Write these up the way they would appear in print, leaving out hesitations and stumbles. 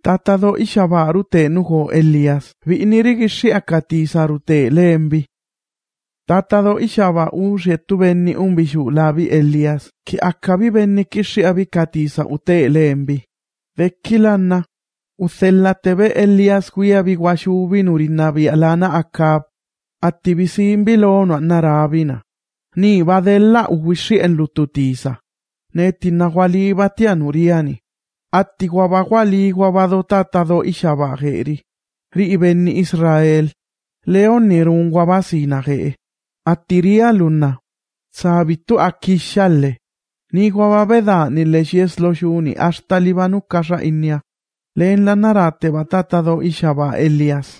Tatado ishaba rute nuho Elias, vi'nirigishi akati sarute lembi. Tatado ishaba ushetu benni umbishu labi Elias, ki akabi benni kishi abikatisa ute lembi. Vekilanna, uthellatebe Elias huiabi washubi nurinabi alana akab, attibisimbi lono narabina. Ni vadella uwishi en lututisa. Netina walibati anuriani. Atti guabawali guabado tatado ishaba geri. Ri benni Israel. Leon nirun guabasina ge. Attiria luna. Sabitu akishalle. Ni guababeda ni leshies loshuni hasta libanu kasha inya. Leen la narate batatado ishaba Elias.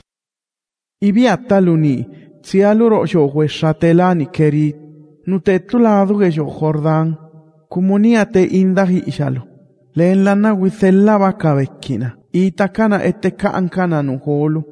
Ibiataluni. Cialuro shatelani kerit. Nutetuladu gesho Jordan. Comuniate indahi ishalo. Leen lana withella bakabekina. Itakana eteka ankana nuholu.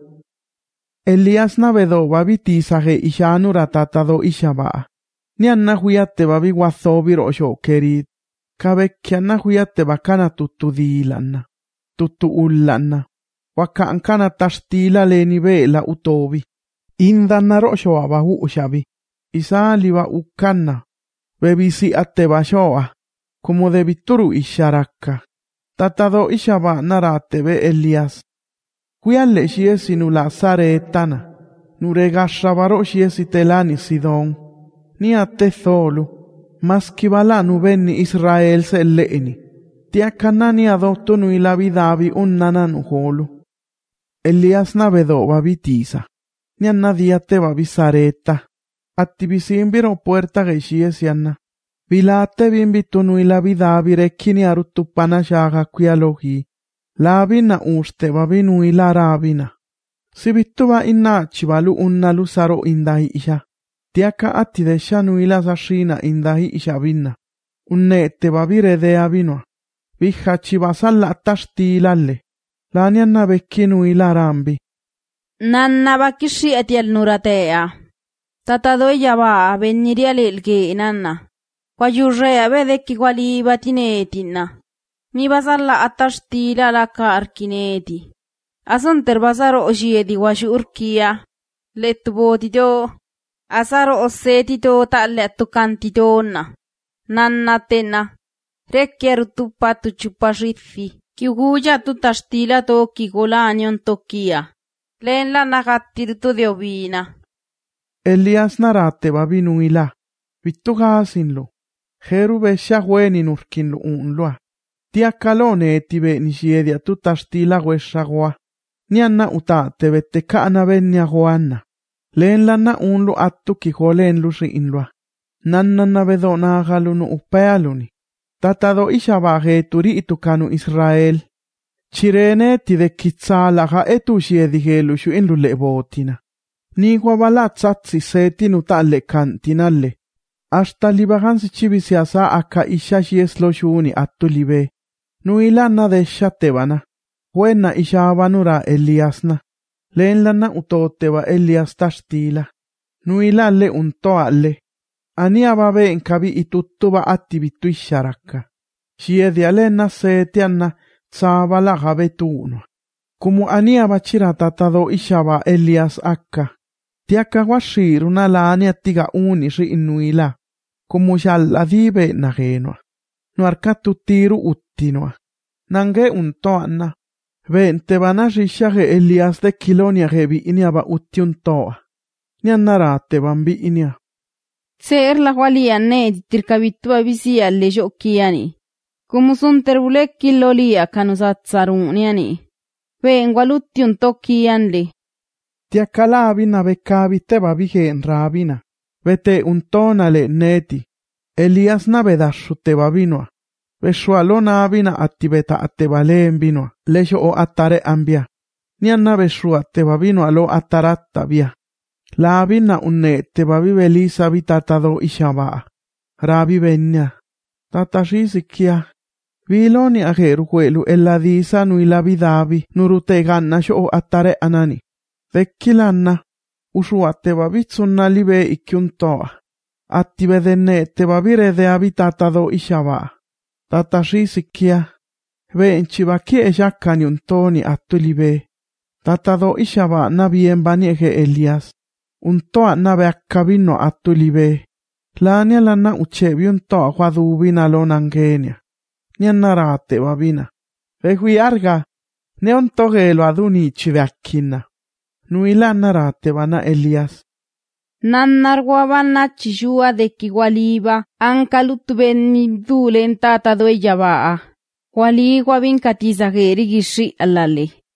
Elias navedo babitisaje ishanura tatado ishaba. Nianna huyate babi wathobiro sho kerit. Kabekiana huyate bakana tutudilana. Tutuullana. Waka ankana tashtila lenibe la utobi. Indana rosho abahu ushabi. Isa liba ukana. Bebisi attebashoa. Como de vituru isharaka. Tatado ishaba naratebe Elias. Huyalle shiesi nula saretana. Nurega shabaro shiesi telani sidon. Ni atetholu. Maskibala nubenni Israel se leeni. Tiakanani adotto nui la vidavi unnana nuholu. Elias navedo babitisa. Ni annadiate babisareta. Attibisimbiro puerta geshiesiana. Vilate bimbitu nui la vidavi rekkini arutupana shaga quialogi. Labina uste babinui la rabina. Sibittuva inna chivalu unnalu saro indahi isha. Tiaka attidesha nui la sashina indahi isha binna. Unnette babire de abinua. Vija chivasalla tashtilalle. Lanianna bekki nui la rambi. Nanna bakishi etiel nuratea. Tatado yaba veniria lilki nanna. Wayurrea vedeki wali batinetina. Ni basalla atastila la karkineti. Asanter basaro ojiedi washu urkia. Letubotito. Asaro osetito talle tukantitona. Nanna tena. Rekkieru tupatu chupashitfi. Kiuguja tutastila to kigolanion tokia. Leen la nagattirtu de ovina. Elias narate babinuila. Vittugasinlu. Jeru besha hueni nurkinlu unlua. Tiakalone etibe nisiedia tutastila hueshagua. Nianna utate vette kaana venia huanna. Leen lana unlu attu kiholeen lusi inlua. Nanna vedona agalunu upealuni. Tatado ishabaje turi itukanu Israel. Chirene tide kitsalaga etushiedigelushu inlu lebotina. Ni guabala tsatsi setinu talle kantinalle. Hasta libagansi chibisiasa aka ishashiesloshuuni attu libe. Nuilana de shatebana. Huena ishabanura Eliasna. Leen lana utoteba Elias tashtila. Nuilalle untoalle. Ania babe enkabi ituttuba attibitu isharaka. Shiedialena seetianna tsabala gabetuno. Kumu ania bachira tatado ishaba Elias akka. Tiaka washiruna la ania tiga unishi inuila. Kumu shalla dibe nagenoa. Nuarkatu tiru uttinoa. Nange untoanna. Vente banashishage Elias de kilonia gebi iniaba uttiuntoa. Niannarate bambi inia. Ser la waliane tirkabitua visia le jokiani. Como son terbulek kilolia kanusatsaruniani. Ven walutiun tokianle. Tiakalabina bekabi teba vigen rabina. Vete untonale neti. Elias navedashu teba vinoa. Veshualona abina attibeta attebaleen vinoa. Lejo o attare ambia. Nianna veshua teba vinoa lo attaratta via. La abina unne teba vivelisa vitatado ishaba. Rabi venya. Tatashisikia. Viloni ageru huelu eladisa nui la vidavi nurute ganna sho attare anani. Vekkilanna. Usuate babitsunna libe ikkiuntoa. Attivedenne teba virede abitatado ishaba. Tatashisikia. Ven chivakie yakani untoni atulibe. Tatado ishaba na bien baniege Elias. Untoa na beakabino atulibe. Lania lana uchebi untoa guadubina lonangenia. Nianarate babina. Vehui arga. Neontogelo aduni chiveakina. Nuila narate bana Elias. Nannarguabana chishua de kiwaliba, ankalutben mibdulen tata doyabaa. Wali guabin katizageri gishi alale.